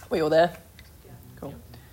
We all there? Cool.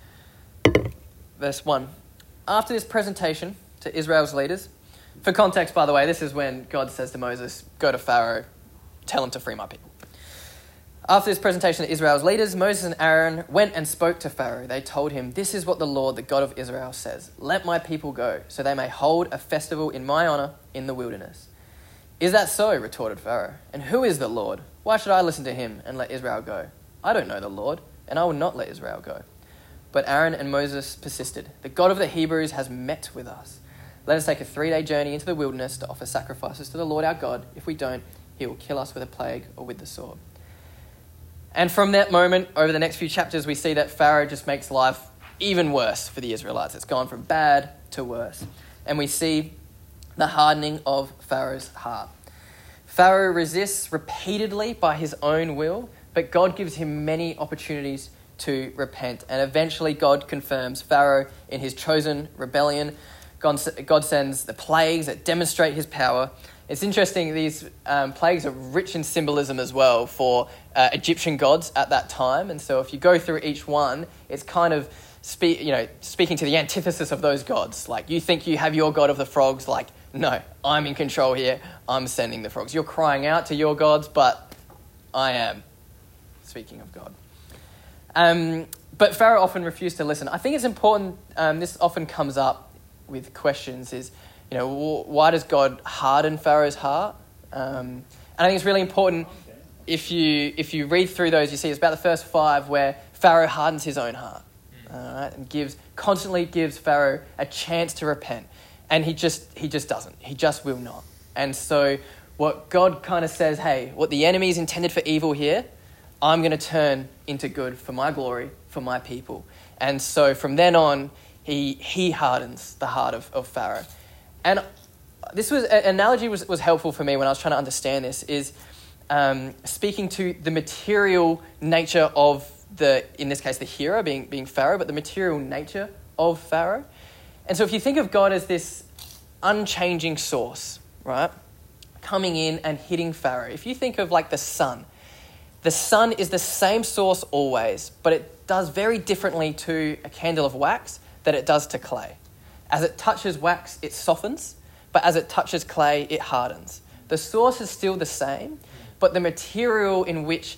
Verse 1. After this presentation to Israel's leaders, for context, by the way, this is when God says to Moses, go to Pharaoh, tell him to free my people. After this presentation to Israel's leaders, Moses and Aaron went and spoke to Pharaoh. They told him, this is what the Lord, the God of Israel, says. Let my people go, so they may hold a festival in my honour in the wilderness. Is that so? Retorted Pharaoh. And who is the Lord? Why should I listen to him and let Israel go? I don't know the Lord, and I will not let Israel go. But Aaron and Moses persisted. The God of the Hebrews has met with us. Let us take a 3-day journey into the wilderness to offer sacrifices to the Lord our God. If we don't, he will kill us with a plague or with the sword. And from that moment, over the next few chapters, we see that Pharaoh just makes life even worse for the Israelites. It's gone from bad to worse. And we see the hardening of Pharaoh's heart. Pharaoh resists repeatedly by his own will, but God gives him many opportunities to repent. And eventually God confirms Pharaoh in his chosen rebellion. God sends the plagues that demonstrate his power. It's interesting, these plagues are rich in symbolism as well for Egyptian gods at that time. And so if you go through each one, it's kind of speaking to the antithesis of those gods. Like, you think you have your god of the frogs, like, no, I'm in control here. I'm sending the frogs. You're crying out to your gods, but I am. Speaking of God. But Pharaoh often refused to listen. I think it's important, this often comes up with questions, is, why does God harden Pharaoh's heart? And I think it's really important, if you read through those, you see it's about the first 5 where Pharaoh hardens his own heart, and constantly gives Pharaoh a chance to repent. And he just doesn't. He just will not. And so what God kind of says, hey, what the enemy is intended for evil here, I'm going to turn into good for my glory, for my people. And so from then on, he hardens the heart of Pharaoh. And this was an analogy was helpful for me when I was trying to understand this, is speaking to the material nature of in this case, the hero being Pharaoh, but the material nature of Pharaoh. And so if you think of God as this unchanging source, right, coming in and hitting Pharaoh, if you think of like the sun is the same source always, but it does very differently to a candle of wax than it does to clay. As it touches wax, it softens, but as it touches clay, it hardens. The source is still the same, but the material in which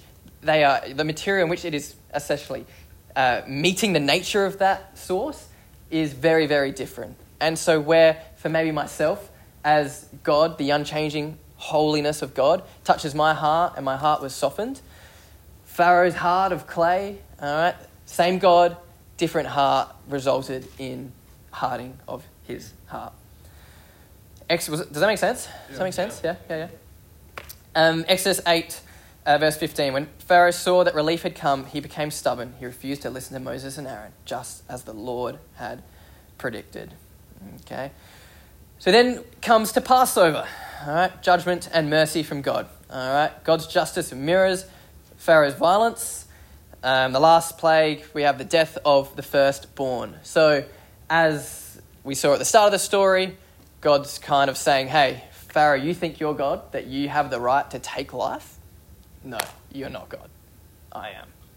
it is essentially meeting the nature of that source is very, very different. And so where, for maybe myself, as God, the unchanging holiness of God, touches my heart and my heart was softened, Pharaoh's heart of clay, all right, same God, different heart, resulted in hardening of his heart. Does that make sense? Does that make sense? Yeah. Exodus 8, verse 15. When Pharaoh saw that relief had come, he became stubborn. He refused to listen to Moses and Aaron, just as the Lord had predicted. Okay. So then comes to Passover. All right. Judgment and mercy from God. All right. God's justice mirrors Pharaoh's violence. The last plague, we have the death of the firstborn. So as we saw at the start of the story, God's kind of saying, hey, Pharaoh, you think you're God, that you have the right to take life? No, you're not God. I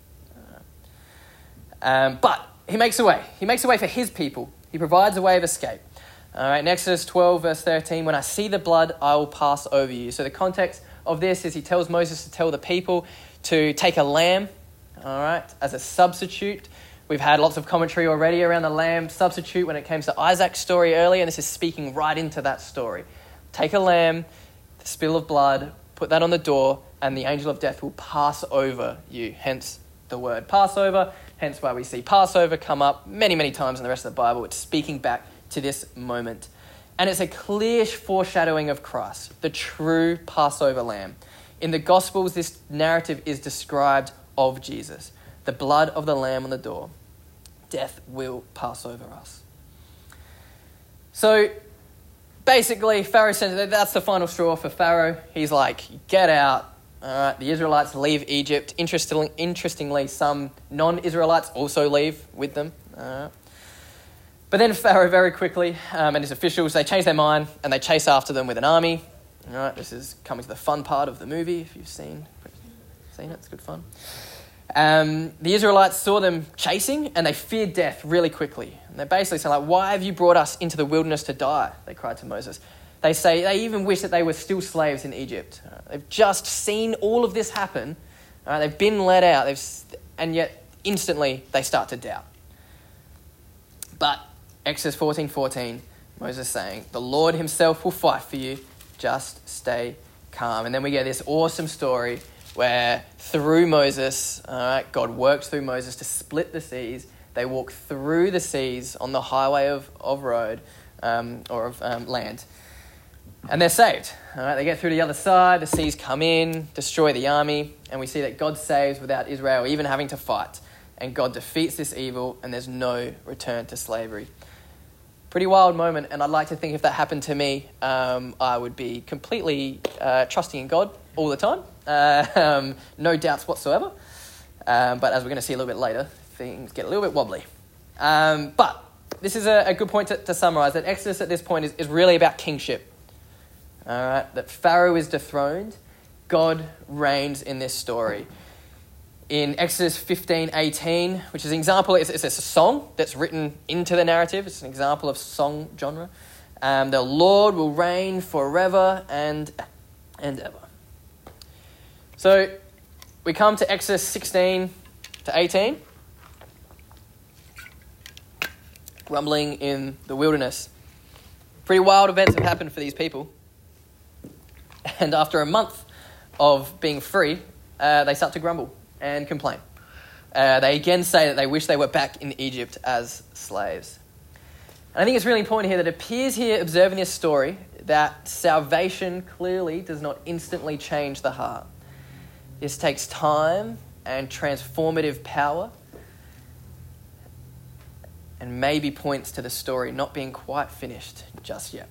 am. But he makes a way. He makes a way for his people. He provides a way of escape. All right, in Exodus 12, verse 13, when I see the blood, I will pass over you. So the context of this is he tells Moses to tell the people to take a lamb, all right, as a substitute. We've had lots of commentary already around the lamb substitute when it came to Isaac's story earlier, and this is speaking right into that story. Take a lamb, the spill of blood, put that on the door, and the angel of death will pass over you, hence the word Passover, hence why we see Passover come up many, many times in the rest of the Bible. It's speaking back to this moment. And it's a clear foreshadowing of Christ, the true Passover lamb. In the Gospels, this narrative is described of Jesus, the blood of the lamb on the door. Death will pass over us. So basically, Pharaoh says that's the final straw for Pharaoh. He's like, get out. All right, the Israelites leave Egypt. Interestingly, some non-Israelites also leave with them. All right. But then Pharaoh very quickly and his officials, they change their mind and they chase after them with an army. All right, this is coming to the fun part of the movie, if you've seen it. It's good fun. The Israelites saw them chasing and they feared death really quickly. And they're basically saying, like, why have you brought us into the wilderness to die? They cried to Moses. They even wish that they were still slaves in Egypt. They've just seen all of this happen. They've been let out, and yet instantly they start to doubt. But Exodus 14:14, Moses saying, the Lord himself will fight for you. Just stay calm. And then we get this awesome story where through Moses, God worked through Moses to split the seas. They walk through the seas on the highway of road or of land. And they're saved. They get through to the other side, the seas come in, destroy the army, and we see that God saves without Israel even having to fight. And God defeats this evil, and there's no return to slavery. Pretty wild moment, and I'd like to think if that happened to me, I would be completely trusting in God all the time. No doubts whatsoever. But as we're going to see a little bit later, things get a little bit wobbly. But this is a good point to summarise, that Exodus at this point is really about kingship. All right, that Pharaoh is dethroned, God reigns in this story. In Exodus 15:18, which is an example, it's a song that's written into the narrative. It's an example of song genre. The Lord will reign forever and ever. So we come to Exodus 16-18. Grumbling in the wilderness. Pretty wild events have happened for these people. And after a month of being free, they start to grumble and complain. They again say that they wish they were back in Egypt as slaves. And I think it's really important here that it appears here, observing this story, that salvation clearly does not instantly change the heart. This takes time and transformative power, and maybe points to the story not being quite finished just yet.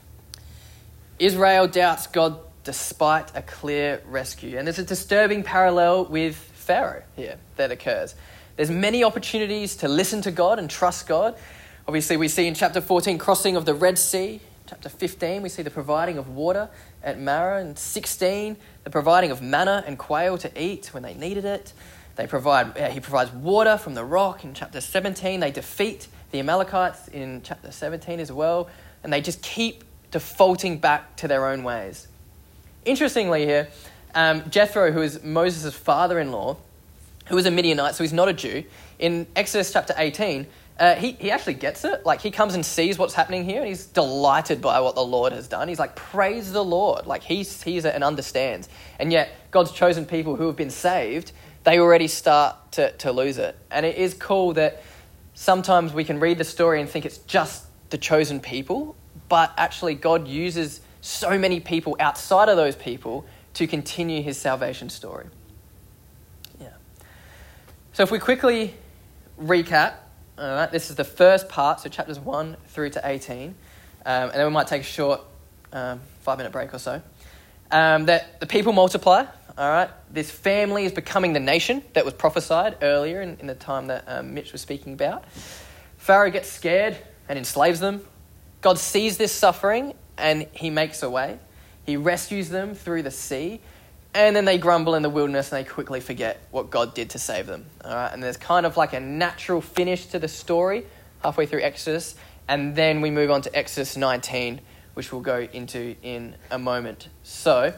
Israel doubts God despite a clear rescue. And there's a disturbing parallel with Pharaoh here that occurs. There's many opportunities to listen to God and trust God. Obviously, we see in chapter 14, crossing of the Red Sea. Chapter 15, we see the providing of water at Marah. And 16, the providing of manna and quail to eat when they needed it. He provides water from the rock. In chapter 17, they defeat the Amalekites in chapter 17 as well. And they just keep defaulting back to their own ways. Interestingly here, Jethro, who is Moses' father-in-law, who was a Midianite, so he's not a Jew, in Exodus chapter 18, he actually gets it. Like, he comes and sees what's happening here, and he's delighted by what the Lord has done. He's like, praise the Lord. Like, he sees it and understands. And yet, God's chosen people who have been saved, they already start to lose it. And it is cool that sometimes we can read the story and think it's just the chosen people, but actually God uses so many people outside of those people to continue his salvation story. Yeah. So if we quickly recap, all right, this is the first part, so chapters 1 through to 18, and then we might take a short 5-minute break or so. That the people multiply, all right? This family is becoming the nation that was prophesied earlier in the time that Mitch was speaking about. Pharaoh gets scared and enslaves them. God sees this suffering and he makes a way. He rescues them through the sea, and then they grumble in the wilderness and they quickly forget what God did to save them. All right, and there's kind of like a natural finish to the story halfway through Exodus, and then we move on to Exodus 19, which we'll go into in a moment. So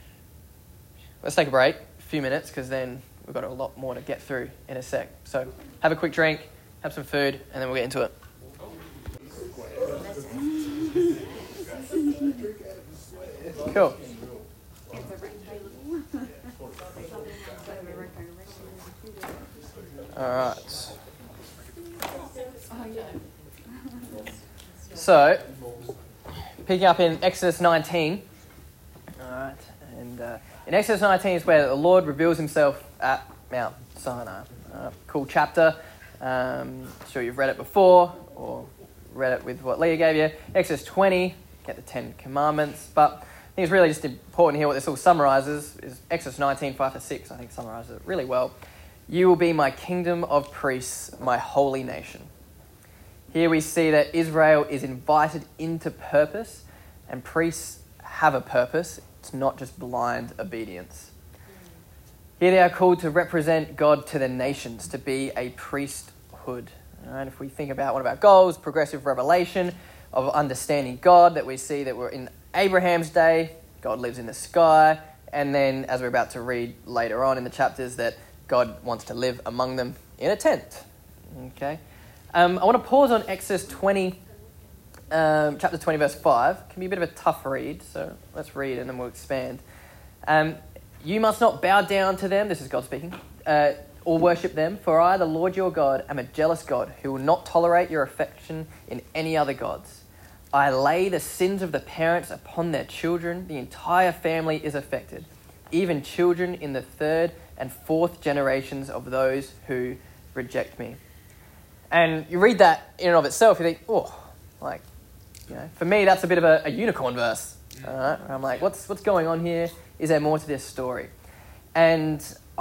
let's take a break, a few minutes, because then we've got a lot more to get through in a sec. So have a quick drink, have some food, and then we'll get into it. Cool. All right. So, picking up in Exodus 19. All right, and in Exodus 19 is where the Lord reveals himself at Mount Sinai. Cool chapter. I'm sure you've read it before or read it with what Leah gave you. Exodus 20, get the 10 Commandments, but I think it's really just important here what this all summarises is Exodus 19, 5-6, I think summarises it really well. You will be my kingdom of priests, my holy nation. Here we see that Israel is invited into purpose, and priests have a purpose. It's not just blind obedience. Here they are called to represent God to the nations, to be a priesthood. All right, if we think about one of our goals, progressive revelation of understanding God, that we see that we're in Abraham's day, God lives in the sky, and then as we're about to read later on in the chapters, that God wants to live among them in a tent. Okay, I want to pause on Exodus 20, chapter 20, verse 5. It can be a bit of a tough read, so let's read and then we'll expand. You must not bow down to them, this is God speaking, or worship them, for I, the Lord your God, am a jealous God who will not tolerate your affection in any other gods. I lay the sins of the parents upon their children. The entire family is affected, even children in the third and fourth generations of those who reject me. And you read that in and of itself, you think, for me, that's a bit of a unicorn verse. All right? I'm like, what's going on here? Is there more to this story? And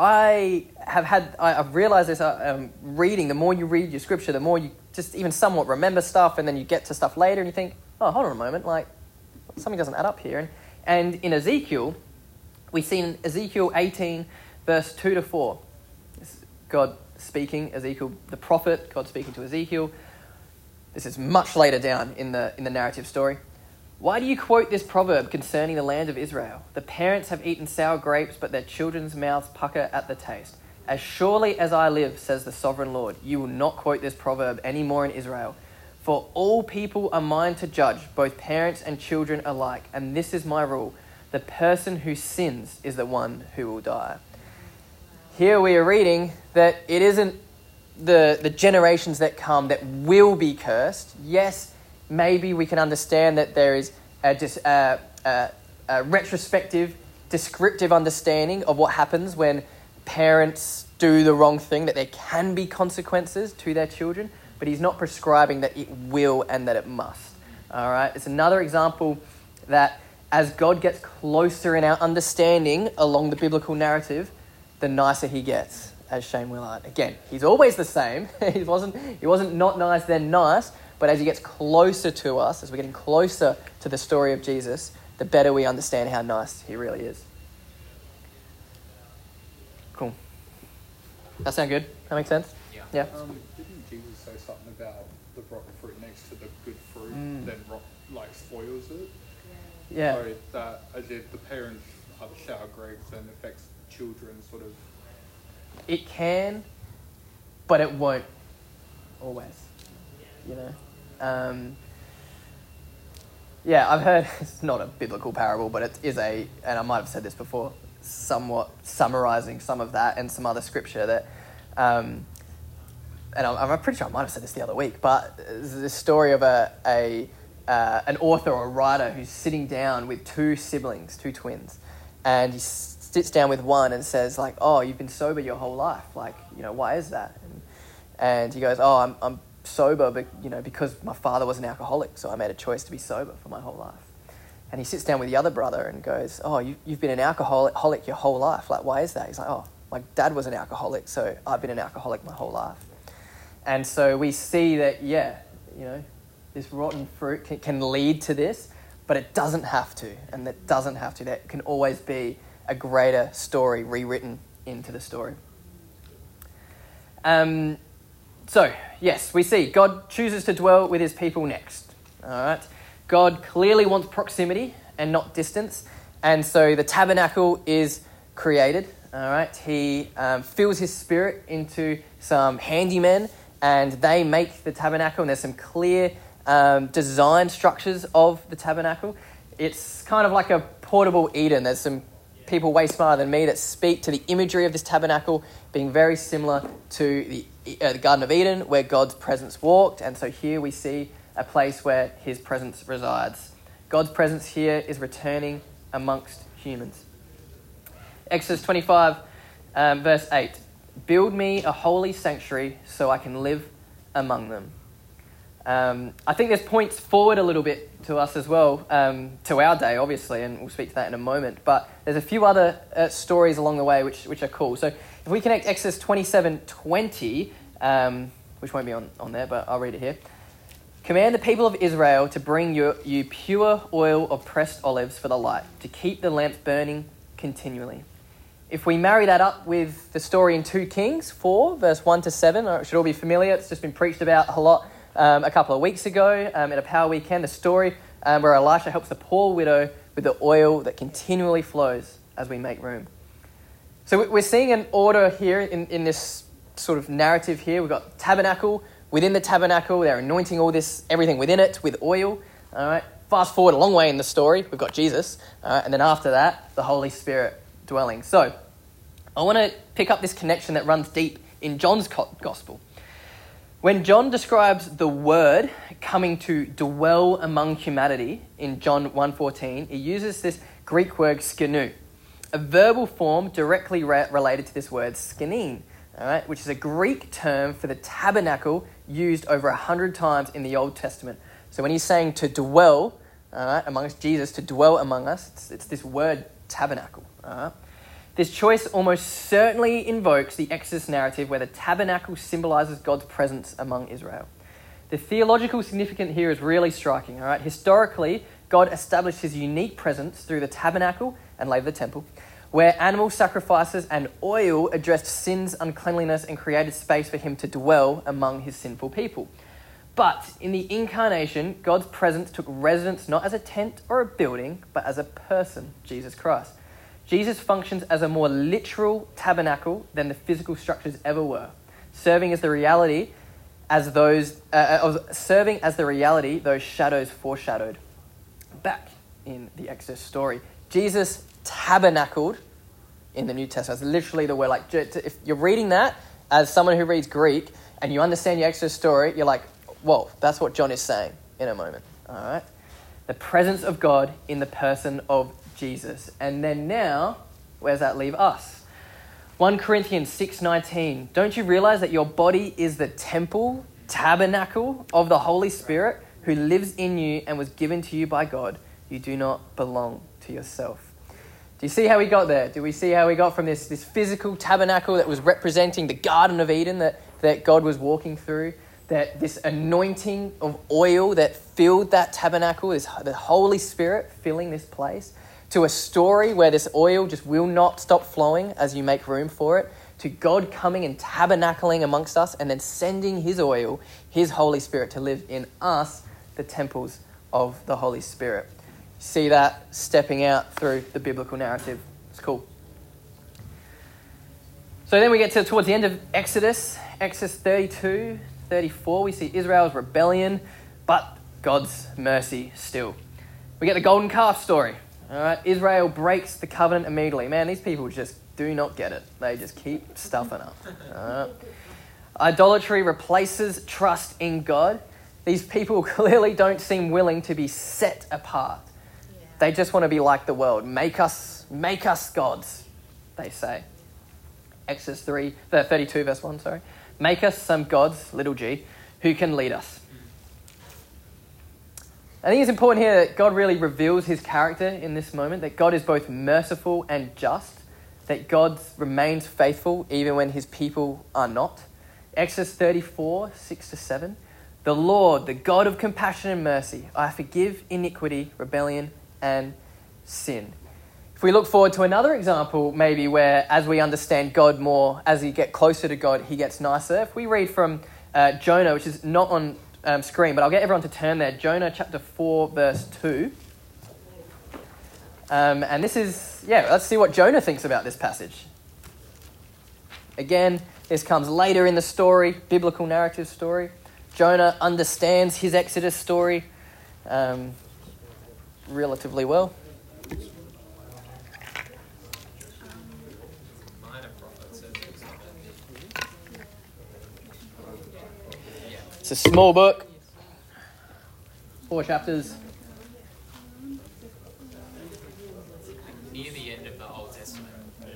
I've realized this reading, the more you read your scripture, the more you just even somewhat remember stuff, and then you get to stuff later and you think, oh, hold on a moment, something doesn't add up here. And in Ezekiel, we see in Ezekiel 18, verse 2 to 4, God speaking, Ezekiel, the prophet, God speaking to Ezekiel. This is much later down in the narrative story. Why do you quote this proverb concerning the land of Israel? The parents have eaten sour grapes, but their children's mouths pucker at the taste. As surely as I live, says the sovereign Lord, you will not quote this proverb anymore in Israel. For all people are mine to judge, both parents and children alike. And this is my rule. The person who sins is the one who will die. Here we are reading that it isn't the generations that come that will be cursed. Yes, maybe we can understand that there is a retrospective, descriptive understanding of what happens when parents do the wrong thing, that there can be consequences to their children, but he's not prescribing that it will and that it must. All right, it's another example that as God gets closer in our understanding along the biblical narrative, the nicer he gets, as Shane Willard. Again, he's always the same. He wasn't not nice then nice, but as he gets closer to us, as we're getting closer to the story of Jesus, the better we understand how nice he really is. Cool. That sound good? That make sense? Yeah. Didn't Jesus say something about the rotten fruit next to the good fruit then spoils it? Yeah. So that as if the parents are the sour grapes and affects children sort of. It can, but it won't always. You know. I've heard, it's not a biblical parable, but it is and I might have said this before, somewhat summarising some of that and some other scripture that, and I'm pretty sure I might have said this the other week, but there's this story of an author or a writer who's sitting down with two siblings, two twins, and he sits down with one and says, oh, you've been sober your whole life, why is that? And he goes, oh, I'm sober, but because my father was an alcoholic, so I made a choice to be sober for my whole life. And he sits down with the other brother and goes, oh, you've been an alcoholic your whole life. Why is that? He's like, oh, my dad was an alcoholic, so I've been an alcoholic my whole life. And so we see that, this rotten fruit can lead to this, but it doesn't have to, and that doesn't have to. There can always be a greater story rewritten into the story. So, yes, we see God chooses to dwell with his people next. All right. God clearly wants proximity and not distance. And so the tabernacle is created. All right. He fills his spirit into some handymen and they make the tabernacle. And there's some clear design structures of the tabernacle. It's kind of like a portable Eden. There's some people way smarter than me that speak to the imagery of this tabernacle being very similar to the Garden of Eden where God's presence walked. And so here we see a place where his presence resides. God's presence here is returning amongst humans. Exodus 25, verse 8. Build me a holy sanctuary so I can live among them. I think this points forward a little bit to us as well, to our day, obviously, and we'll speak to that in a moment. But there's a few other stories along the way which are cool. So if we connect Exodus 27:20, which won't be on there, but I'll read it here. Command the people of Israel to bring you pure oil of pressed olives for the light, to keep the lamps burning continually. If we marry that up with the story in 2 Kings 4, verse 1 to 7, it should all be familiar. It's just been preached about a lot a couple of weeks ago at a power weekend. The story where Elisha helps the poor widow with the oil that continually flows as we make room. So we're seeing an order here in this sort of narrative here. We've got tabernacle. Within the tabernacle, they're anointing everything within it with oil. All right. Fast forward a long way in the story, we've got Jesus. And then after that, the Holy Spirit dwelling. So I want to pick up this connection that runs deep in John's gospel. When John describes the word coming to dwell among humanity in John 1:14, he uses this Greek word skinu, a verbal form directly related to this word skenin, all right, which is a Greek term for the tabernacle used over 100 times in the Old Testament. So when he's saying to dwell, all right, amongst Jesus, to dwell among us, it's this word tabernacle. All right? This choice almost certainly invokes the Exodus narrative where the tabernacle symbolizes God's presence among Israel. The theological significance here is really striking. All right? Historically, God established his unique presence through the tabernacle and later the temple, where animal sacrifices and oil addressed sin's uncleanliness and created space for him to dwell among his sinful people. But in the incarnation, God's presence took residence not as a tent or a building, but as a person, Jesus Christ. Jesus functions as a more literal tabernacle than the physical structures ever were, serving as the reality those shadows foreshadowed back in the Exodus story. Jesus tabernacled in the New Testament. That's literally the word. Like, if you're reading that as someone who reads Greek and you understand your Exodus story, you're like, whoa, that's what John is saying in a moment. All right, the presence of God in the person of Jesus. And then now, where does that leave us? 1 Corinthians 6:19. Don't you realize that your body is the temple, tabernacle of the Holy Spirit who lives in you and was given to you by God? You do not belong to yourself. Do you see how we got there? Do we see how we got from this physical tabernacle that was representing the Garden of Eden that God was walking through, that this anointing of oil that filled that tabernacle, the Holy Spirit filling this place, to a story where this oil just will not stop flowing as you make room for it, to God coming and tabernacling amongst us and then sending his oil, his Holy Spirit, to live in us, the temples of the Holy Spirit. See that stepping out through the biblical narrative. It's cool. So then we get towards the end of Exodus 32, 34. We see Israel's rebellion, but God's mercy still. We get the golden calf story. All right, Israel breaks the covenant immediately. Man, these people just do not get it. They just keep stuffing up. All right. Idolatry replaces trust in God. These people clearly don't seem willing to be set apart. Yeah. They just want to be like the world. Make us gods, they say. Exodus 32 verse 1, sorry. Make us some gods, little g, who can lead us. I think it's important here that God really reveals his character in this moment, that God is both merciful and just, that God remains faithful even when his people are not. Exodus 34, 6-7. The Lord, the God of compassion and mercy, I forgive iniquity, rebellion, and sin. If we look forward to another example, maybe where as we understand God more, as we get closer to God, he gets nicer. If we read from Jonah, which is not on screen, but I'll get everyone to turn there. Jonah chapter 4, verse 2. And this is, let's see what Jonah thinks about this passage. Again, this comes later in the story, biblical narrative story. Jonah understands his Exodus story relatively well. It's a small book, 4 chapters. Near the end of the Old Testament.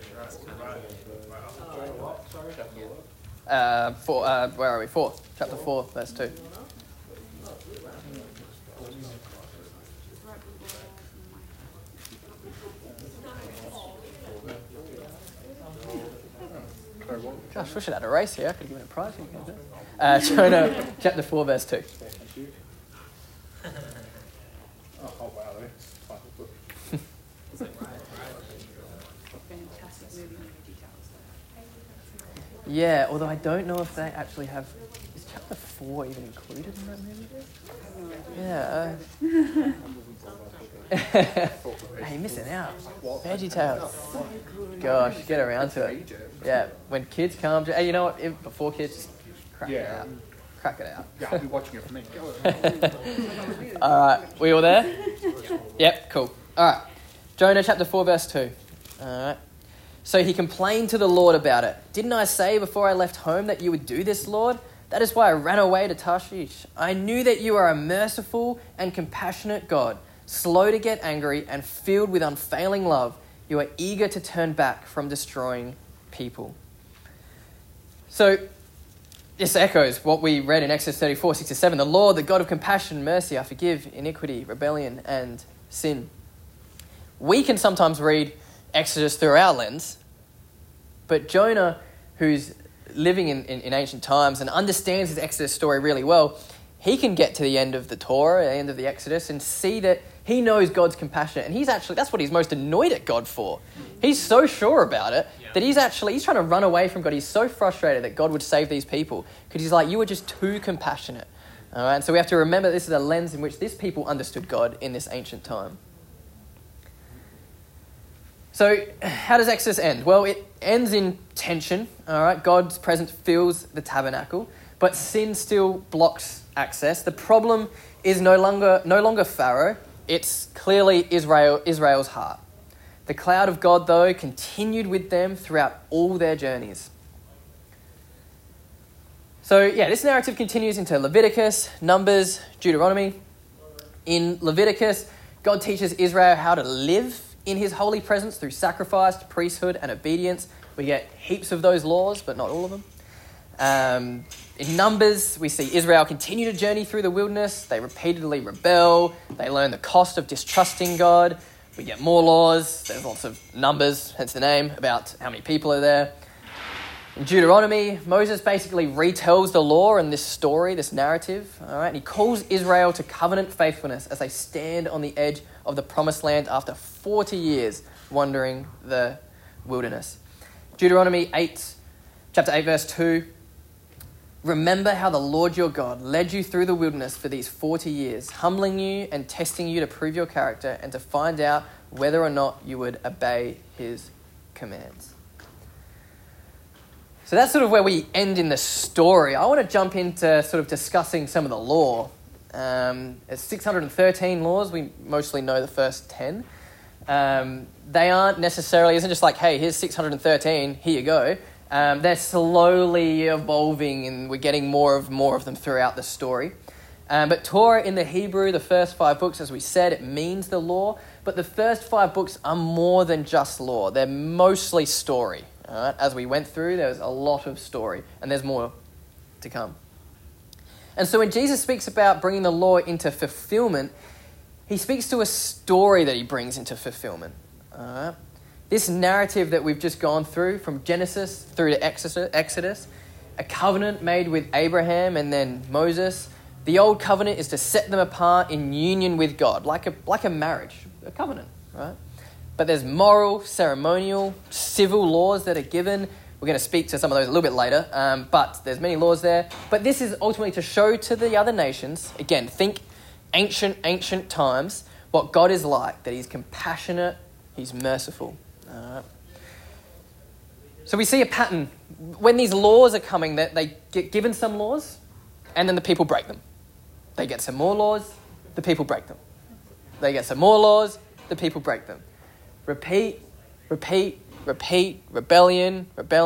Where are we? 4. Chapter 4, verse 2. Gosh, we should have had a race here. I could have given it a prize. Jonah chapter 4, verse 2. Oh wow, that's quite a book. Fantastic movie. Yeah, although I don't know if they actually have... Is chapter 4 even included in that movie? Yeah. Hey, you're missing out. VeggieTales. Gosh, get around to it. Yeah, when kids come... Hey, you know what? Before kids, just crack it out. Crack it out. Yeah, I'll be watching it for me. All right, we all there? Yep, cool. All right, Jonah chapter 4, verse 2. All right. So he complained to the Lord about it. Didn't I say before I left home that you would do this, Lord? That is why I ran away to Tarshish. I knew that you are a merciful and compassionate God, slow to get angry and filled with unfailing love. You are eager to turn back from destroying people. So this echoes what we read in Exodus 34, 6-7. The Lord, the God of compassion, mercy, I forgive iniquity, rebellion, and sin. We can sometimes read Exodus through our lens, but Jonah, who's living in ancient times and understands his Exodus story really well, he can get to the end of the Torah, the end of the Exodus, and see that he knows God's compassion. And that's what he's most annoyed at God for. He's so sure about it that he's trying to run away from God. He's so frustrated that God would save these people because he's like, you were just too compassionate. All right, and so we have to remember this is a lens in which this people understood God in this ancient time. So how does Exodus end? Well, it ends in tension. All right, God's presence fills the tabernacle, but sin still blocks access. The problem is no longer Pharaoh. It's clearly Israel's heart. The cloud of God, though, continued with them throughout all their journeys. So, this narrative continues into Leviticus, Numbers, Deuteronomy. In Leviticus, God teaches Israel how to live in his holy presence through sacrifice, priesthood, and obedience. We get heaps of those laws, but not all of them. In Numbers, we see Israel continue to journey through the wilderness. They repeatedly rebel. They learn the cost of distrusting God. We get more laws. There's lots of numbers, hence the name, about how many people are there. In Deuteronomy, Moses basically retells the law and this story, this narrative. All right, and he calls Israel to covenant faithfulness as they stand on the edge of the promised land after 40 years wandering the wilderness. Deuteronomy chapter 8, verse 2. Remember how the Lord your God led you through the wilderness for these 40 years, humbling you and testing you to prove your character and to find out whether or not you would obey his commands. So that's sort of where we end in the story. I want to jump into sort of discussing some of the law. There's 613 laws. We mostly know the first 10. They aren't necessarily, isn't just like, hey, here's 613, here you go. They're slowly evolving and we're getting more of them throughout the story. But Torah in the Hebrew, the first 5 books, as we said, it means the law. But the first 5 books are more than just law. They're mostly story. All right? As we went through, there's a lot of story and there's more to come. And so when Jesus speaks about bringing the law into fulfillment, he speaks to a story that he brings into fulfillment. All right? This narrative that we've just gone through from Genesis through to Exodus, a covenant made with Abraham and then Moses. The old covenant is to set them apart in union with God, like a marriage, a covenant, right? But there's moral, ceremonial, civil laws that are given. We're going to speak to some of those a little bit later, but there's many laws there. But this is ultimately to show to the other nations, again, think ancient times, what God is like, that he's compassionate, he's merciful. So we see a pattern. When these laws are coming, that they get given some laws, and then the people break them. They get some more laws, the people break them. They get some more laws, the people break them. Repeat, rebellion.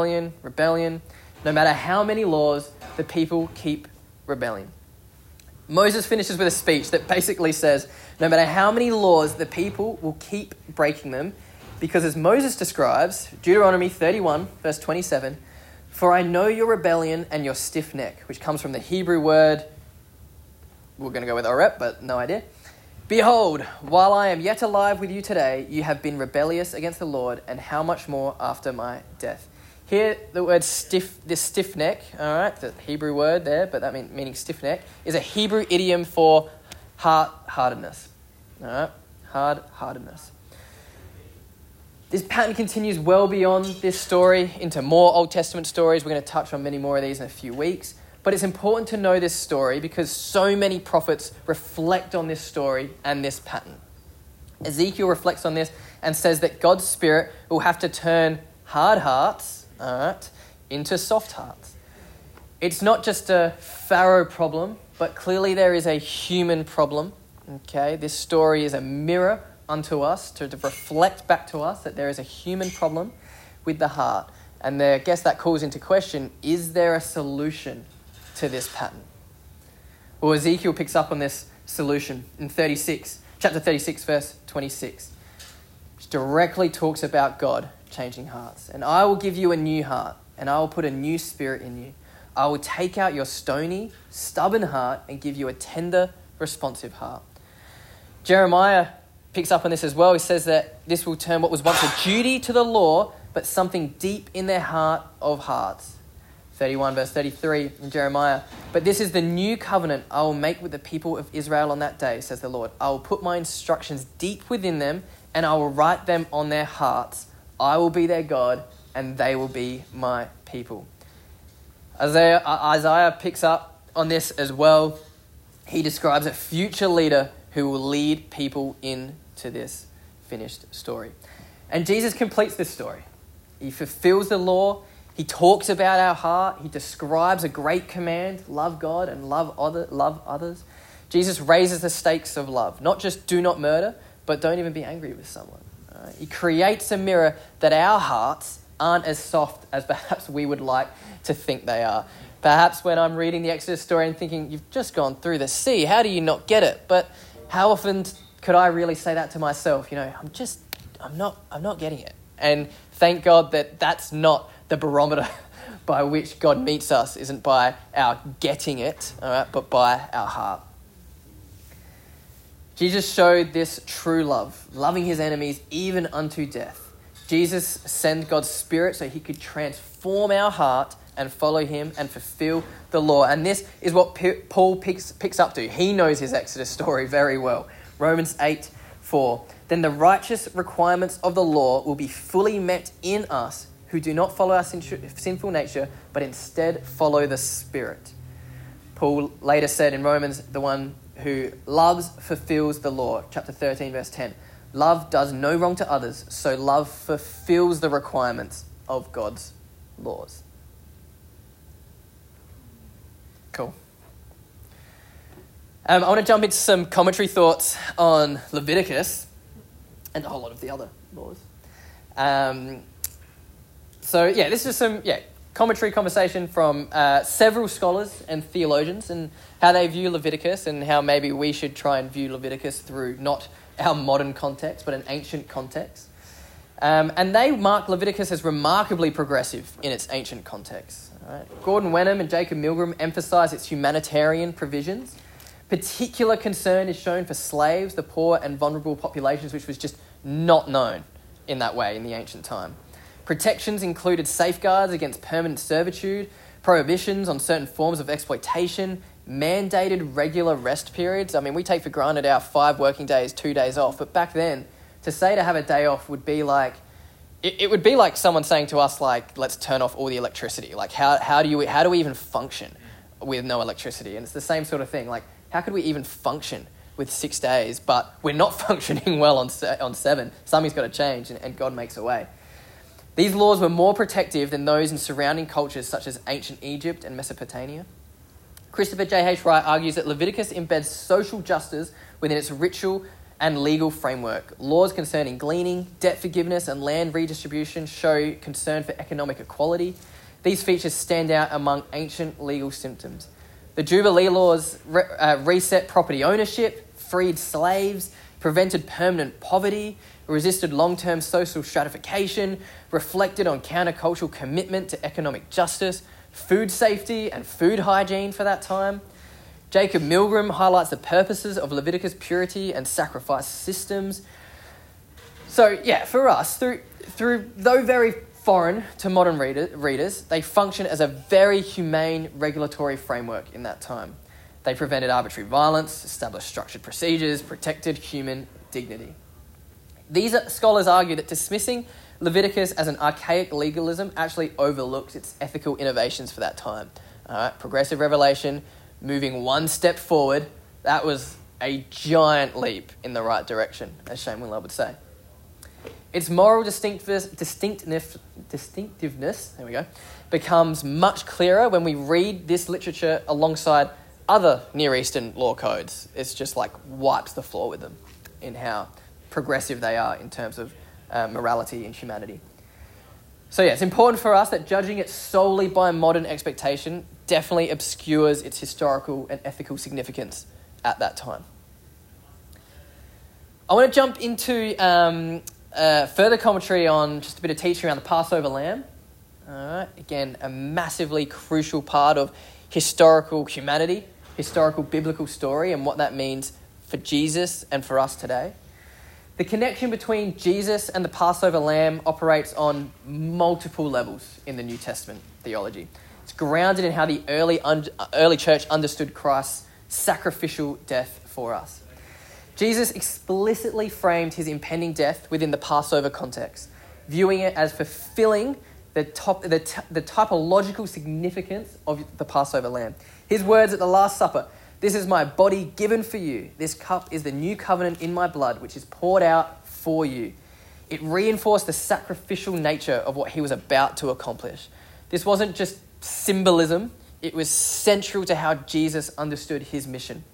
No matter how many laws, the people keep rebelling. Moses finishes with a speech that basically says, no matter how many laws, the people will keep breaking them, because as Moses describes, Deuteronomy 31, verse 27, for I know your rebellion and your stiff neck, which comes from the Hebrew word, we're going to go with orep, but no idea. Behold, while I am yet alive with you today, you have been rebellious against the Lord, and how much more after my death. Here, the word this stiff neck, all right, the Hebrew word there, but that meaning stiff neck, is a Hebrew idiom for hardness. All right, hardness. This pattern continues well beyond this story into more Old Testament stories. We're going to touch on many more of these in a few weeks. But it's important to know this story because so many prophets reflect on this story and this pattern. Ezekiel reflects on this and says that God's Spirit will have to turn hard hearts, into soft hearts. It's not just a Pharaoh problem, but clearly there is a human problem. Okay, this story is a mirror unto us to reflect back to us that there is a human problem with the heart. And I guess that calls into question, is there a solution to this pattern? Well, Ezekiel picks up on this solution in chapter 36, verse 26, which directly talks about God changing hearts. And I will give you a new heart, and I will put a new spirit in you. I will take out your stony, stubborn heart and give you a tender, responsive heart. Jeremiah picks up on this as well. He says that this will turn what was once a duty to the law, but something deep in their heart of hearts. 31 verse 33 in Jeremiah. But this is the new covenant I will make with the people of Israel on that day, says the Lord. I will put my instructions deep within them, and I will write them on their hearts. I will be their God, and they will be my people. Isaiah picks up on this as well. He describes a future leader who will lead people into this finished story. And Jesus completes this story. He fulfills the law. He talks about our heart. He describes a great command, love God and love others. Jesus raises the stakes of love. Not just do not murder, but don't even be angry with someone. Right? He creates a mirror that our hearts aren't as soft as perhaps we would like to think they are. Perhaps when I'm reading the Exodus story and thinking, you've just gone through the sea, how do you not get it? But how often could I really say that to myself? I'm not getting it. And thank God that that's not the barometer by which God meets us, isn't by our getting it, all right, but by our heart. Jesus showed this true love, loving his enemies even unto death. Jesus sent God's Spirit so he could transform our heart and follow him and fulfill the law. And this is what Paul picks up to. He knows his Exodus story very well. Romans 8:4. Then the righteous requirements of the law will be fully met in us who do not follow our sinful nature, but instead follow the Spirit. Paul later said in Romans, the one who loves fulfills the law. Chapter 13, verse 10. Love does no wrong to others, so love fulfills the requirements of God's laws. Cool. I want to jump into some commentary thoughts on Leviticus and a whole lot of the other laws. This is some commentary conversation from several scholars and theologians and how they view Leviticus and how maybe we should try and view Leviticus through not our modern context, but an ancient context. And they mark Leviticus as remarkably progressive in its ancient context. Right? Gordon Wenham and Jacob Milgram emphasise its humanitarian provisions. Particular concern is shown for slaves, the poor and vulnerable populations, which was just not known in that way in the ancient time. Protections included safeguards against permanent servitude, prohibitions on certain forms of exploitation, mandated regular rest periods. I mean, we take for granted our 5 working days, 2 days off, but back then, to say to have a day off would be like, it would be like someone saying to us, like, let's turn off all the electricity. Like, how do we even function with no electricity? And it's the same sort of thing. Like, how could we even function with 6 days, but we're not functioning well on 7? Something's got to change, and God makes a way. These laws were more protective than those in surrounding cultures such as ancient Egypt and Mesopotamia. Christopher J.H. Wright argues that Leviticus embeds social justice within its ritual and legal framework. Laws concerning gleaning, debt forgiveness, and land redistribution show concern for economic equality. These features stand out among ancient legal systems. The Jubilee laws reset property ownership, freed slaves, prevented permanent poverty, resisted long-term social stratification, reflected on countercultural commitment to economic justice, food safety and food hygiene for that time. Jacob Milgram highlights the purposes of Leviticus purity and sacrifice systems. So for us, through though very foreign to modern readers, they function as a very humane regulatory framework in that time. They prevented arbitrary violence, established structured procedures, protected human dignity. These scholars argue that dismissing Leviticus as an archaic legalism actually overlooks its ethical innovations for that time. All right, progressive revelation, moving one step forward, that was a giant leap in the right direction, as Shane Winlow would say. Its moral distinctiveness, there we go, becomes much clearer when we read this literature alongside other Near Eastern law codes. It's just like wipes the floor with them in how progressive they are in terms of morality and humanity. So yeah, it's important for us that judging it solely by modern expectation definitely obscures its historical and ethical significance at that time. I want to jump into further commentary on just a bit of teaching around the Passover lamb. All right, again, a massively crucial part of historical humanity, historical biblical story, and what that means for Jesus and for us today. The connection between Jesus and the Passover lamb operates on multiple levels in the New Testament theology. It's grounded in how the early church understood Christ's sacrificial death for us. Jesus explicitly framed his impending death within the Passover context, viewing it as fulfilling the typological significance of the Passover lamb. His words at the Last Supper, "This is my body given for you. This cup is the new covenant in my blood, which is poured out for you." It reinforced the sacrificial nature of what he was about to accomplish. This wasn't just symbolism. It was central to how Jesus understood his mission.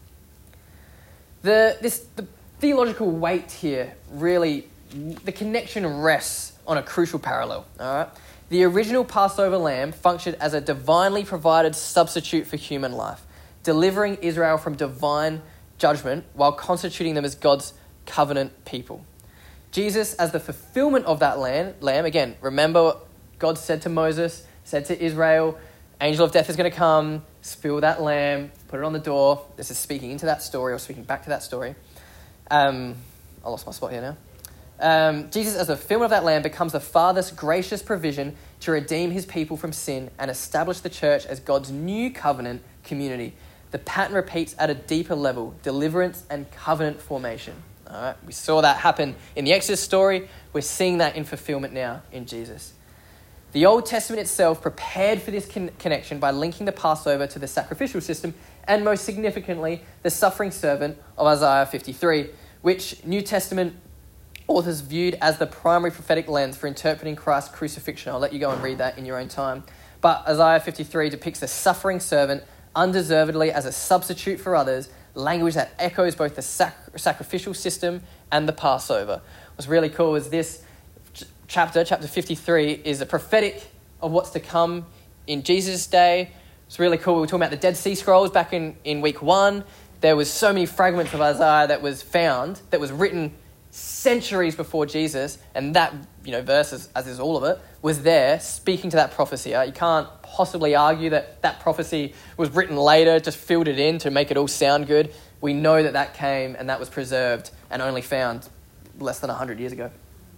The theological weight here, really, the connection rests on a crucial parallel. All right? The original Passover lamb functioned as a divinely provided substitute for human life, delivering Israel from divine judgment while constituting them as God's covenant people. Jesus, as the fulfillment of that lamb, again, remember God said to Moses, said to Israel, angel of death is going to come, spill that lamb, put it on the door. This is speaking into that story, or speaking back to that story. I lost my spot here now. Jesus, as the fulfillment of that lamb, becomes the Father's gracious provision to redeem his people from sin and establish the church as God's new covenant community. The pattern repeats at a deeper level, deliverance and covenant formation. All right, we saw that happen in the Exodus story. We're seeing that in fulfillment now in Jesus. The Old Testament itself prepared for this connection by linking the Passover to the sacrificial system and, most significantly, the suffering servant of Isaiah 53, which New Testament authors viewed as the primary prophetic lens for interpreting Christ's crucifixion. I'll let you go and read that in your own time. But Isaiah 53 depicts the suffering servant undeservedly as a substitute for others, language that echoes both the sacrificial system and the Passover. What's really cool is this chapter 53, is a prophetic of what's to come in Jesus' day. It's really cool. We were talking about the Dead Sea Scrolls back in week 1. There was so many fragments of Isaiah that was found, that was written centuries before Jesus, and that verse, as is all of it, was there speaking to that prophecy. You can't possibly argue that prophecy was written later, just filled it in to make it all sound good. We know that came and that was preserved and only found less than 100 years ago.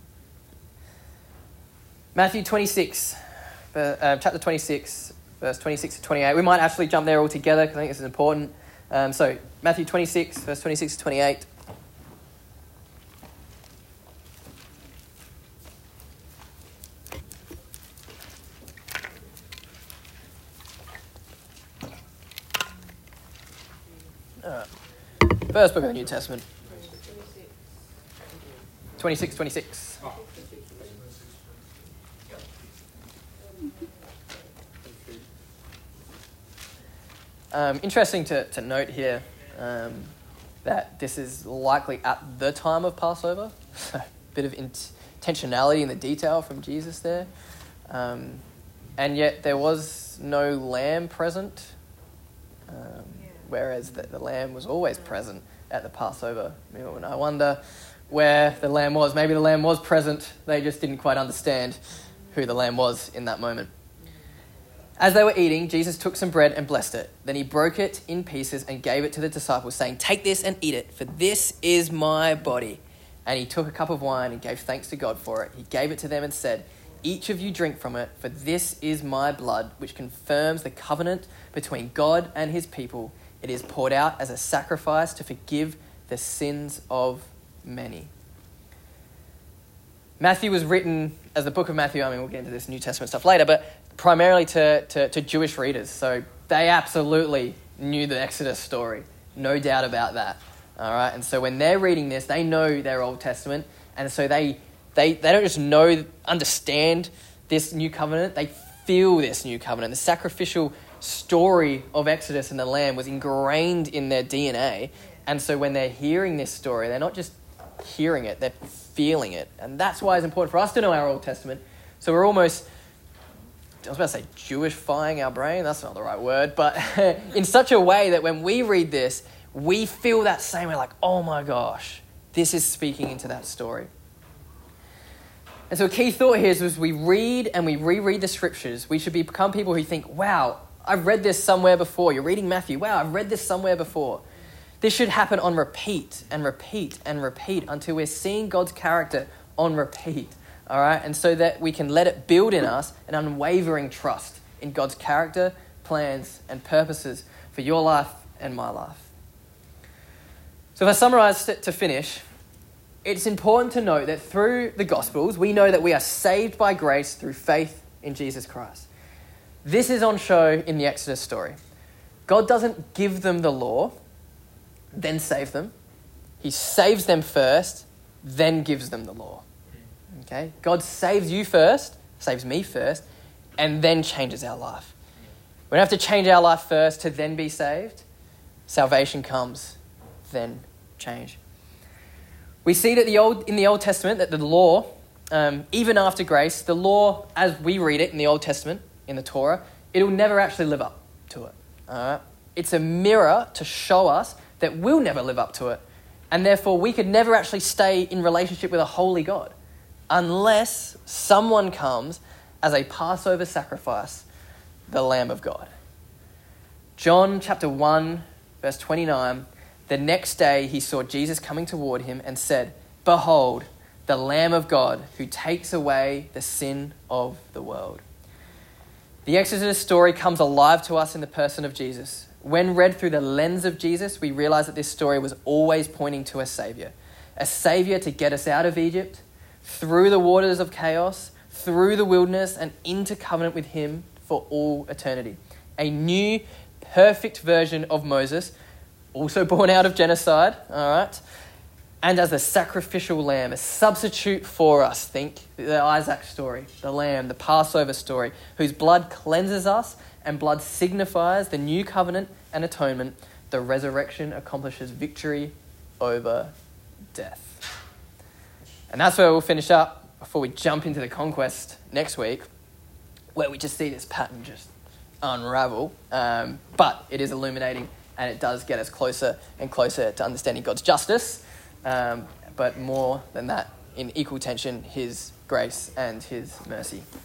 Matthew 26, chapter 26, verse 26 to 28. We might actually jump there all together because I think this is important. So Matthew 26, verse 26 to 28. First book of the New Testament. 26. Interesting to note here that this is likely at the time of Passover. A bit of intentionality in the detail from Jesus there. And yet there was no lamb present, whereas the lamb was always present at the Passover meal. And I wonder where the lamb was. Maybe the lamb was present. They just didn't quite understand who the lamb was in that moment. As they were eating, Jesus took some bread and blessed it. Then he broke it in pieces and gave it to the disciples, saying, "Take this and eat it, for this is my body." And he took a cup of wine and gave thanks to God for it. He gave it to them and said, "Each of you drink from it, for this is my blood, which confirms the covenant between God and his people. It is poured out as a sacrifice to forgive the sins of many." Matthew was written as the book of Matthew. I mean, we'll get into this New Testament stuff later, but primarily to Jewish readers. So they absolutely knew the Exodus story. No doubt about that. All right. And so when they're reading this, they know their Old Testament. And so they don't just understand this new covenant. They feel this new covenant. The sacrificial story of Exodus and the Lamb was ingrained in their DNA. And so when they're hearing this story, they're not just hearing it, they're feeling it. And that's why it's important for us to know our Old Testament. So we're almost, I was about to say Jewishifying our brain. That's not the right word. But in such a way that when we read this, we feel that same way, like, oh my gosh, this is speaking into that story. And so a key thought here is as we read and we reread the scriptures, we should become people who think, wow, I've read this somewhere before. You're reading Matthew. Wow, I've read this somewhere before. This should happen on repeat and repeat and repeat until we're seeing God's character on repeat. All right? And so that we can let it build in us an unwavering trust in God's character, plans, and purposes for your life and my life. So if I summarize it to finish, it's important to note that through the Gospels, we know that we are saved by grace through faith in Jesus Christ. This is on show in the Exodus story. God doesn't give them the law, then save them. He saves them first, then gives them the law. Okay? God saves you first, saves me first, and then changes our life. We don't have to change our life first to then be saved. Salvation comes, then change. We see that in the Old Testament that the law, even after grace, the law as we read it in the Old Testament, in the Torah, it'll never actually live up to it. All right? It's a mirror to show us that we'll never live up to it. And therefore, we could never actually stay in relationship with a holy God unless someone comes as a Passover sacrifice, the Lamb of God. John chapter 1, verse 29, the next day he saw Jesus coming toward him and said, "Behold, the Lamb of God who takes away the sin of the world." The Exodus story comes alive to us in the person of Jesus. When read through the lens of Jesus, we realize that this story was always pointing to a Savior to get us out of Egypt, through the waters of chaos, through the wilderness, and into covenant with him for all eternity. A new, perfect version of Moses, also born out of genocide, all right? And as a sacrificial lamb, a substitute for us. Think the Isaac story, the lamb, the Passover story, whose blood cleanses us and blood signifies the new covenant and atonement. The resurrection accomplishes victory over death. And that's where we'll finish up before we jump into the conquest next week, where we just see this pattern just unravel. But it is illuminating and it does get us closer and closer to understanding God's justice. But more than that, in equal tension, his grace and his mercy.